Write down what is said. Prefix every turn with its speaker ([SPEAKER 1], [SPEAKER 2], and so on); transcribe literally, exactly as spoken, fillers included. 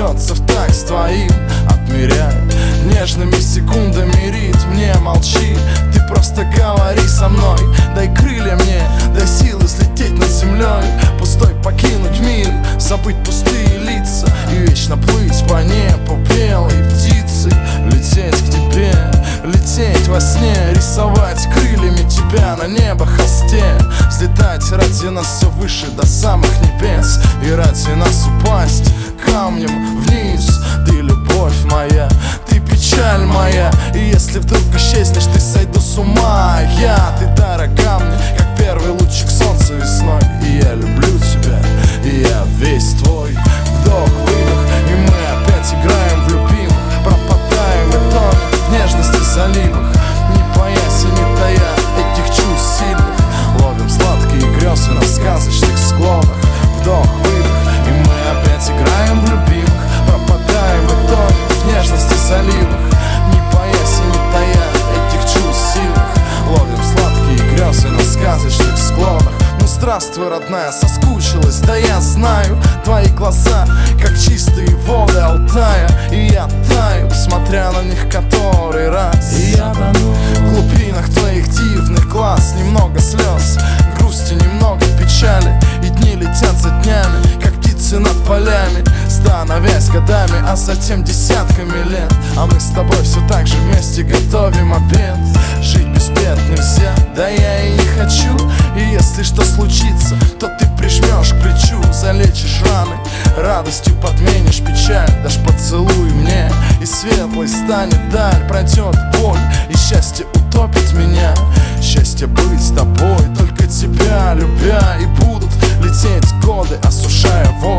[SPEAKER 1] бьется в такт с твоим. Отмеряй нежными секундами ритм, не молчи, ты просто говори со мной. Дай крылья мне, дай силы взлететь над землей, пустой покинуть мир, забыть пустые лица и вечно плыть по небу белой птицей. Лететь к тебе, лететь во сне, рисовать крыльями тебя на небо холсте. Взлетать ради нас все выше до самых небес, и ради нас упасть камнем вниз. Ты любовь моя, ты печаль моя, и если вдруг исчезнешь, ты сойду с ума. Я, ты дорога мне, как первый лучик солнца весной. И я люблю тебя, и я весь твой. Вдох-выдох, и мы опять играем в любимых, пропадаем и тонем в нежности заливах, не боясь и не тая этих чувств сильных. Ловим сладкие грезы на сказочных склонах. Вдох-выдох, и мы опять играем в любимых, пропадаем и тонем в нежности заливах, не боясь и не тая этих чувств сильных. Ловим сладкие грезы на сказочных склонах. Ну здравствуй, родная, соскучилась, да я знаю. Твои глаза, как чистые воды Алтая, и я таю, смотря на них который раз. И я тону в глубинах твоих дивных глаз. Немного слез, грусти, немного печали, и дни летят за днями, как птицы над полями, становясь годами, а затем десятками лет. А мы с тобой все так же вместе готовим обед. Жить без бед нельзя, да я и не хочу. И если что случится, то ты прижмешь к плечу, залечишь раны, радостью подменишь печаль. Дашь поцелуй мне, и светлой станет даль. Пройдет боль, и счастье утопит меня. Счастье быть с тобой, только тебя любя. И будут лететь годы, осушая воду